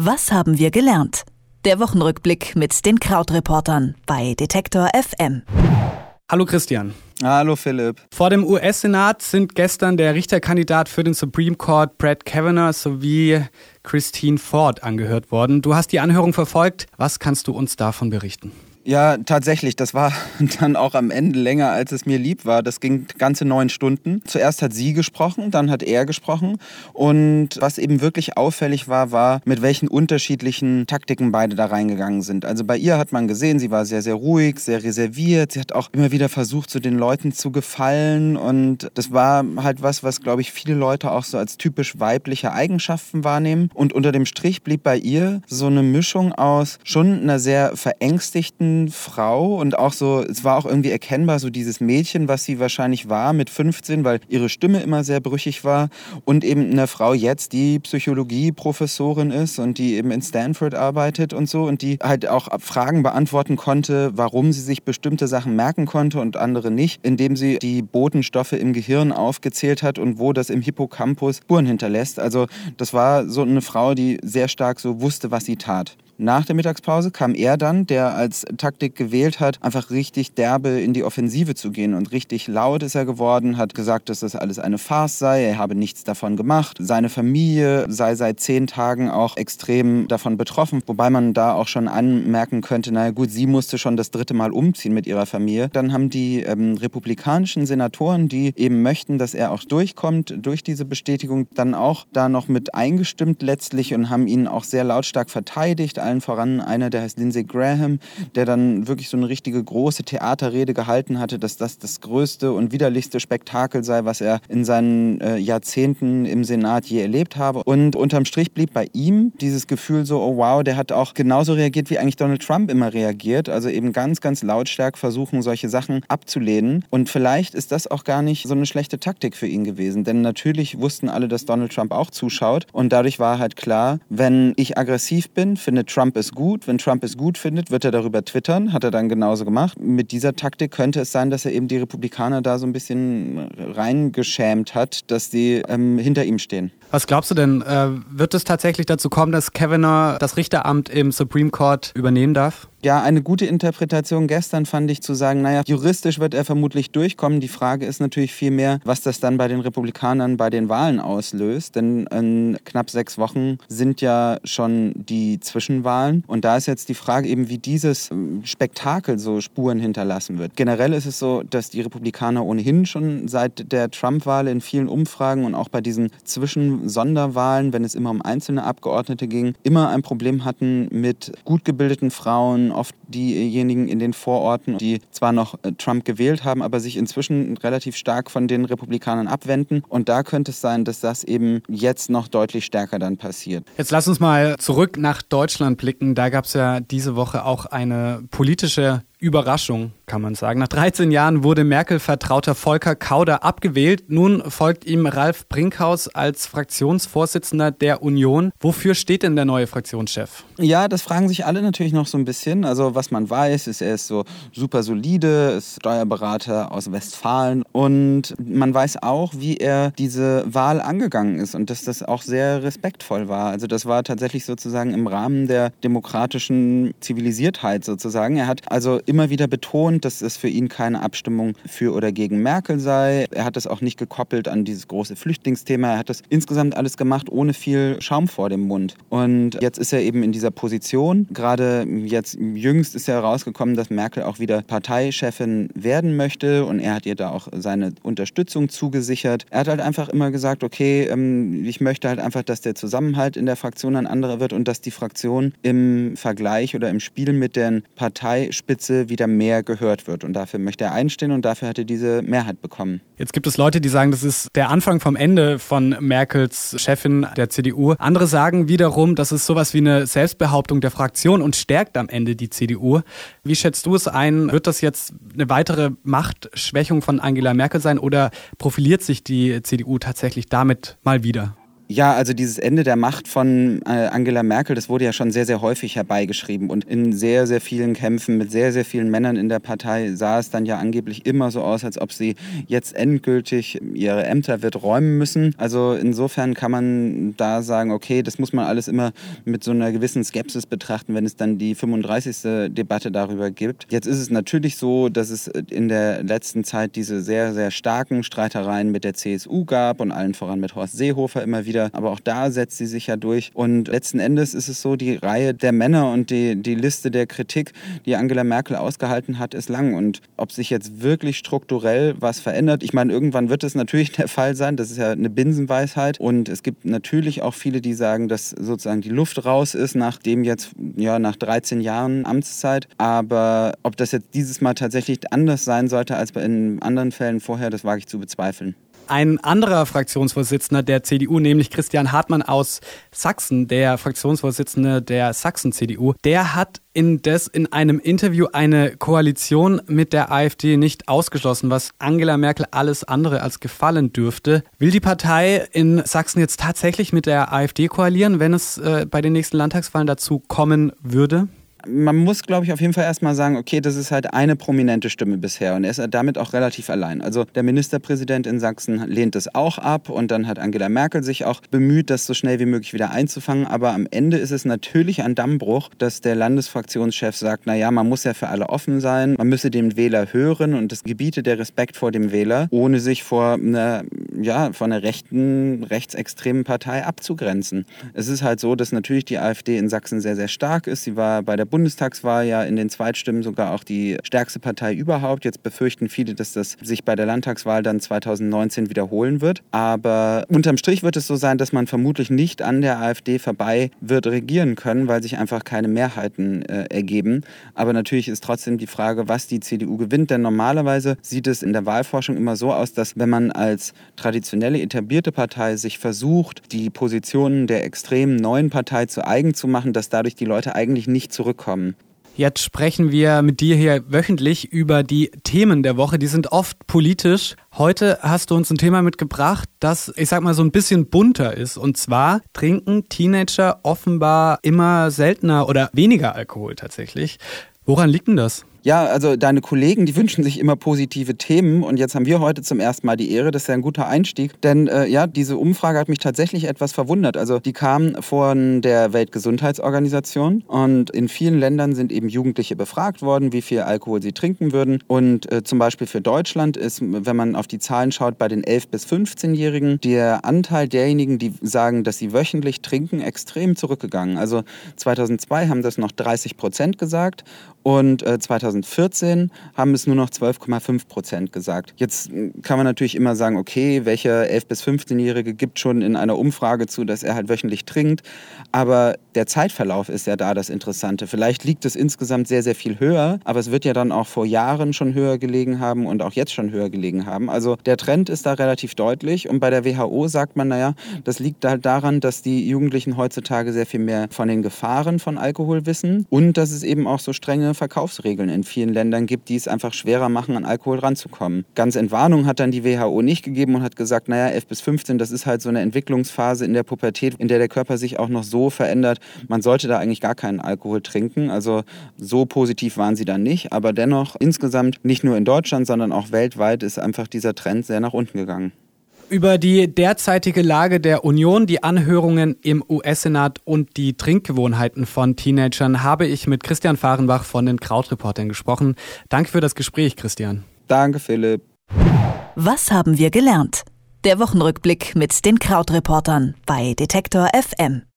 Was haben wir gelernt? Der Wochenrückblick mit den Krautreportern bei Detektor FM. Hallo Christian. Hallo Philipp. Vor dem US-Senat sind gestern der Richterkandidat für den Supreme Court Brett Kavanaugh sowie Christine Ford angehört worden. Du hast die Anhörung verfolgt. Was kannst du uns davon berichten? Ja, tatsächlich. Das war dann auch am Ende länger, als es mir lieb war. Das ging ganze 9 Stunden. Zuerst hat sie gesprochen, dann hat er gesprochen. Und was eben wirklich auffällig war, mit welchen unterschiedlichen Taktiken beide da reingegangen sind. Also bei ihr hat man gesehen, sie war sehr, sehr ruhig, sehr reserviert. Sie hat auch immer wieder versucht, so den Leuten zu gefallen. Und das war halt was, glaube ich, viele Leute auch so als typisch weibliche Eigenschaften wahrnehmen. Und unter dem Strich blieb bei ihr so eine Mischung aus schon einer sehr verängstigten Frau und auch so, es war auch irgendwie erkennbar, so dieses Mädchen, was sie wahrscheinlich war mit 15, weil ihre Stimme immer sehr brüchig war, und eben eine Frau jetzt, die Psychologie-Professorin ist und die eben in Stanford arbeitet und so und die halt auch Fragen beantworten konnte, warum sie sich bestimmte Sachen merken konnte und andere nicht, indem sie die Botenstoffe im Gehirn aufgezählt hat und wo das im Hippocampus Spuren hinterlässt. Also das war so eine Frau, die sehr stark so wusste, was sie tat. Nach der Mittagspause kam er dann, der als Taktik gewählt hat, einfach richtig derbe in die Offensive zu gehen. Und richtig laut ist er geworden, hat gesagt, dass das alles eine Farce sei, er habe nichts davon gemacht. Seine Familie sei seit 10 Tagen auch extrem davon betroffen. Wobei man da auch schon anmerken könnte, naja gut, sie musste schon das 3. Mal umziehen mit ihrer Familie. Dann haben die republikanischen Senatoren, die eben möchten, dass er auch durchkommt, durch diese Bestätigung, dann auch da noch mit eingestimmt letztlich und haben ihn auch sehr lautstark verteidigt. Allen voran einer, der heißt Lindsey Graham, der dann wirklich so eine richtige große Theaterrede gehalten hatte, dass das das größte und widerlichste Spektakel sei, was er in seinen Jahrzehnten im Senat je erlebt habe. Und unterm Strich blieb bei ihm dieses Gefühl so, oh wow, der hat auch genauso reagiert, wie eigentlich Donald Trump immer reagiert. Also eben ganz, ganz lautstark versuchen, solche Sachen abzulehnen. Und vielleicht ist das auch gar nicht so eine schlechte Taktik für ihn gewesen. Denn natürlich wussten alle, dass Donald Trump auch zuschaut. Und dadurch war halt klar, wenn ich aggressiv bin, findet Trump es gut. Wenn Trump es gut findet, wird er darüber twittern. Hat er dann genauso gemacht. Mit dieser Taktik könnte es sein, dass er eben die Republikaner da so ein bisschen reingeschämt hat, dass sie hinter ihm stehen. Was glaubst du denn? Wird es tatsächlich dazu kommen, dass Kavanaugh das Richteramt im Supreme Court übernehmen darf? Ja, eine gute Interpretation gestern fand ich zu sagen, naja, juristisch wird er vermutlich durchkommen. Die Frage ist natürlich viel mehr, was das dann bei den Republikanern bei den Wahlen auslöst. Denn in knapp 6 Wochen sind ja schon die Zwischenwahlen. Und da ist jetzt die Frage eben, wie dieses Spektakel so Spuren hinterlassen wird. Generell ist es so, dass die Republikaner ohnehin schon seit der Trump-Wahl in vielen Umfragen und auch bei diesen Zwischensonderwahlen, wenn es immer um einzelne Abgeordnete ging, immer ein Problem hatten mit gut gebildeten Frauen, oft diejenigen in den Vororten, die zwar noch Trump gewählt haben, aber sich inzwischen relativ stark von den Republikanern abwenden. Und da könnte es sein, dass das eben jetzt noch deutlich stärker dann passiert. Jetzt lass uns mal zurück nach Deutschland blicken. Da gab es ja diese Woche auch eine politische Überraschung, kann man sagen. Nach 13 Jahren wurde Merkel-Vertrauter Volker Kauder abgewählt. Nun folgt ihm Ralf Brinkhaus als Fraktionsvorsitzender der Union. Wofür steht denn der neue Fraktionschef? Ja, das fragen sich alle natürlich noch so ein bisschen. Also was man weiß, ist, er ist so super solide, ist Steuerberater aus Westfalen. Und man weiß auch, wie er diese Wahl angegangen ist und dass das auch sehr respektvoll war. Also das war tatsächlich sozusagen im Rahmen der demokratischen Zivilisiertheit sozusagen. Er hat also immer wieder betont, dass es für ihn keine Abstimmung für oder gegen Merkel sei. Er hat das auch nicht gekoppelt an dieses große Flüchtlingsthema. Er hat das insgesamt alles gemacht, ohne viel Schaum vor dem Mund. Und jetzt ist er eben in dieser Position. Gerade jetzt jüngst ist ja herausgekommen, dass Merkel auch wieder Parteichefin werden möchte und er hat ihr da auch seine Unterstützung zugesichert. Er hat halt einfach immer gesagt, okay, ich möchte halt einfach, dass der Zusammenhalt in der Fraktion ein anderer wird und dass die Fraktion im Vergleich oder im Spiel mit der Parteispitze wieder mehr gehört wird. Und dafür möchte er einstehen und dafür hat er diese Mehrheit bekommen. Jetzt gibt es Leute, die sagen, das ist der Anfang vom Ende von Merkels Chefin der CDU. Andere sagen wiederum, das ist sowas wie eine Selbstbehauptung der Fraktion und stärkt am Ende die CDU. Wie schätzt du es ein? Wird das jetzt eine weitere Machtschwächung von Angela Merkel sein oder profiliert sich die CDU tatsächlich damit mal wieder? Ja, also dieses Ende der Macht von Angela Merkel, das wurde ja schon sehr, sehr häufig herbeigeschrieben. Und in sehr, sehr vielen Kämpfen mit sehr, sehr vielen Männern in der Partei sah es dann ja angeblich immer so aus, als ob sie jetzt endgültig ihre Ämter wird räumen müssen. Also insofern kann man da sagen, okay, das muss man alles immer mit so einer gewissen Skepsis betrachten, wenn es dann die 35. Debatte darüber gibt. Jetzt ist es natürlich so, dass es in der letzten Zeit diese sehr, sehr starken Streitereien mit der CSU gab und allen voran mit Horst Seehofer immer wieder. Aber auch da setzt sie sich ja durch. Und letzten Endes ist es so, die Reihe der Männer und die Liste der Kritik, die Angela Merkel ausgehalten hat, ist lang. Und ob sich jetzt wirklich strukturell was verändert, ich meine, irgendwann wird es natürlich der Fall sein. Das ist ja eine Binsenweisheit. Und es gibt natürlich auch viele, die sagen, dass sozusagen die Luft raus ist, nachdem jetzt, ja, nach 13 Jahren Amtszeit. Aber ob das jetzt dieses Mal tatsächlich anders sein sollte als in anderen Fällen vorher, das wage ich zu bezweifeln. Ein anderer Fraktionsvorsitzender der CDU, nämlich Christian Hartmann aus Sachsen, der Fraktionsvorsitzende der Sachsen-CDU, der hat indes in einem Interview eine Koalition mit der AfD nicht ausgeschlossen, was Angela Merkel alles andere als gefallen dürfte. Will die Partei in Sachsen jetzt tatsächlich mit der AfD koalieren, wenn es bei den nächsten Landtagswahlen dazu kommen würde? Man muss, glaube ich, auf jeden Fall erstmal sagen, okay, das ist halt eine prominente Stimme bisher und er ist damit auch relativ allein. Also der Ministerpräsident in Sachsen lehnt es auch ab und dann hat Angela Merkel sich auch bemüht, das so schnell wie möglich wieder einzufangen. Aber am Ende ist es natürlich ein Dammbruch, dass der Landesfraktionschef sagt, naja, man muss ja für alle offen sein, man müsse den Wähler hören und es gebiete der Respekt vor dem Wähler, ohne sich von einer rechtsextremen Partei abzugrenzen. Es ist halt so, dass natürlich die AfD in Sachsen sehr, sehr stark ist. Sie war bei der Bundestagswahl ja in den Zweitstimmen sogar auch die stärkste Partei überhaupt. Jetzt befürchten viele, dass das sich bei der Landtagswahl dann 2019 wiederholen wird. Aber unterm Strich wird es so sein, dass man vermutlich nicht an der AfD vorbei wird regieren können, weil sich einfach keine Mehrheiten ergeben. Aber natürlich ist trotzdem die Frage, was die CDU gewinnt. Denn normalerweise sieht es in der Wahlforschung immer so aus, dass wenn man als traditionelle etablierte Partei sich versucht, die Positionen der extremen neuen Partei zu eigen zu machen, dass dadurch die Leute eigentlich nicht zurückkommen. Jetzt sprechen wir mit dir hier wöchentlich über die Themen der Woche. Die sind oft politisch. Heute hast du uns ein Thema mitgebracht, das, ich sag mal, so ein bisschen bunter ist. Und zwar trinken Teenager offenbar immer seltener oder weniger Alkohol tatsächlich. Woran liegt denn das? Ja, also deine Kollegen, die wünschen sich immer positive Themen und jetzt haben wir heute zum ersten Mal die Ehre, das ist ja ein guter Einstieg, denn diese Umfrage hat mich tatsächlich etwas verwundert. Also die kam von der Weltgesundheitsorganisation und in vielen Ländern sind eben Jugendliche befragt worden, wie viel Alkohol sie trinken würden und zum Beispiel für Deutschland ist, wenn man auf die Zahlen schaut, bei den 11- bis 15-Jährigen der Anteil derjenigen, die sagen, dass sie wöchentlich trinken, extrem zurückgegangen. Also 2002 haben das noch 30% gesagt und 2014 haben es nur noch 12,5% gesagt. Jetzt kann man natürlich immer sagen, okay, welcher 11- bis 15-Jährige gibt schon in einer Umfrage zu, dass er halt wöchentlich trinkt. Aber der Zeitverlauf ist ja da das Interessante. Vielleicht liegt es insgesamt sehr, sehr viel höher, aber es wird ja dann auch vor Jahren schon höher gelegen haben und auch jetzt schon höher gelegen haben. Also der Trend ist da relativ deutlich und bei der WHO sagt man, naja, das liegt halt daran, dass die Jugendlichen heutzutage sehr viel mehr von den Gefahren von Alkohol wissen und dass es eben auch so strenge Verkaufsregeln in vielen Ländern gibt, die es einfach schwerer machen, an Alkohol ranzukommen. Ganz Entwarnung hat dann die WHO nicht gegeben und hat gesagt, naja, 11 bis 15, das ist halt so eine Entwicklungsphase in der Pubertät, in der der Körper sich auch noch so verändert, man sollte da eigentlich gar keinen Alkohol trinken. Also so positiv waren sie dann nicht, aber dennoch insgesamt nicht nur in Deutschland, sondern auch weltweit ist einfach dieser Trend sehr nach unten gegangen. Über die derzeitige Lage der Union, die Anhörungen im US-Senat und die Trinkgewohnheiten von Teenagern habe ich mit Christian Fahrenbach von den Krautreportern gesprochen. Danke für das Gespräch, Christian. Danke, Philipp. Was haben wir gelernt? Der Wochenrückblick mit den Krautreportern bei Detektor FM.